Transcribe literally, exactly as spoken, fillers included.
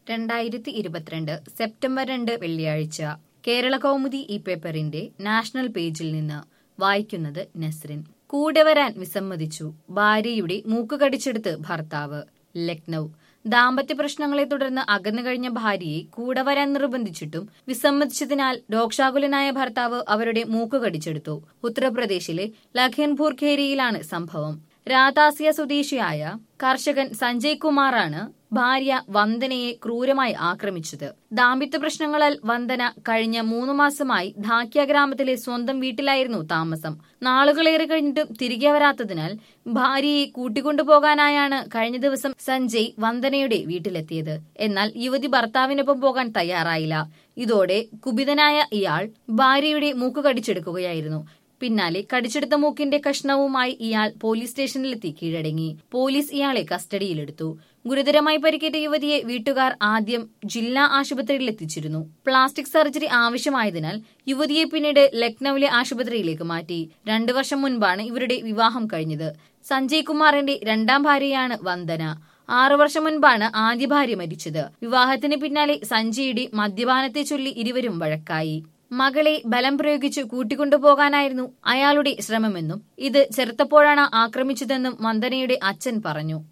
രണ്ടായിരത്തി ഇരുപത്തിരണ്ട് സെപ്റ്റംബർ രണ്ട് വെള്ളിയാഴ്ച കേരള കൗമുദി ഈ പേപ്പറിന്റെ നാഷണൽ പേജിൽ നിന്ന് വായിക്കുന്നത് നസ്രിൻ. കൂടെ വരാൻ വിസമ്മതിച്ചു, ഭാര്യയുടെ മൂക്ക് കടിച്ചെടുത്ത് ഭർത്താവ്. ലക്നൌ. ദാമ്പത്യ പ്രശ്നങ്ങളെ തുടർന്ന് അകന്നു കഴിഞ്ഞ ഭാര്യയെ കൂടെ വരാൻ നിർബന്ധിച്ചിട്ടും വിസമ്മതിച്ചതിനാൽ രോക്ഷാകുലനായ ഭർത്താവ് അവരുടെ മൂക്ക് കടിച്ചെടുത്തു. ഉത്തർപ്രദേശിലെ ലഖിംപൂർ ഖേരിയിലാണ് സംഭവം. രാതാസിയ സ്വദേശിയായ കർഷകൻ സഞ്ജയ് കുമാറാണ് ഭാര്യ വന്ദനയെ ക്രൂരമായി ആക്രമിച്ചത്. ദാമ്പത്യ പ്രശ്നങ്ങളാൽ വന്ദന കഴിഞ്ഞ മൂന്നു മാസമായി ധാക്യ ഗ്രാമത്തിലെ സ്വന്തം വീട്ടിലായിരുന്നു താമസം. നാളുകളേറെ കഴിഞ്ഞിട്ടും തിരികെ വരാത്തതിനാൽ ഭാര്യയെ കൂട്ടിക്കൊണ്ടുപോകാനായാണ് കഴിഞ്ഞ ദിവസം സഞ്ജയ് വന്ദനയുടെ വീട്ടിലെത്തിയത്. എന്നാൽ യുവതി ഭർത്താവിനൊപ്പം പോകാൻ തയ്യാറായില്ല. ഇതോടെ കുപിതനായ ഇയാൾ ഭാര്യയുടെ മൂക്ക് കടിച്ചെടുക്കുകയായിരുന്നു. പിന്നാലെ കടിച്ചെടുത്ത മൂക്കിന്റെ കഷ്ണവുമായി ഇയാൾ പോലീസ് സ്റ്റേഷനിലെത്തി കീഴടങ്ങി. പോലീസ് ഇയാളെ കസ്റ്റഡിയിലെടുത്തു. ഗുരുതരമായി പരിക്കേറ്റ യുവതിയെ വീട്ടുകാർ ആദ്യം ജില്ലാ ആശുപത്രിയിൽ എത്തിച്ചിരുന്നു. പ്ലാസ്റ്റിക് സർജറി ആവശ്യമായതിനാൽ യുവതിയെ പിന്നീട് ലക്നൌവിലെ ആശുപത്രിയിലേക്ക് മാറ്റി. രണ്ടു വർഷം മുൻപാണ് ഇവരുടെ വിവാഹം കഴിഞ്ഞത്. സഞ്ജയ് കുമാറിന്റെ രണ്ടാം ഭാര്യയാണ് വന്ദന. ആറു വർഷം മുൻപാണ് ആദ്യ ഭാര്യ മരിച്ചത്. വിവാഹത്തിന് പിന്നാലെ സഞ്ജയുടെ മദ്യപാനത്തെ ചൊല്ലി ഇരുവരും വഴക്കായി. മകളെ ബലം പ്രയോഗിച്ച് കൂട്ടിക്കൊണ്ടുപോകാനായിരുന്നു അയാളുടെ ശ്രമമെന്നും ഇത് ചെറുത്തപ്പോഴാണ് ആക്രമിച്ചതെന്നും വന്ദനയുടെ അച്ഛൻ പറഞ്ഞു.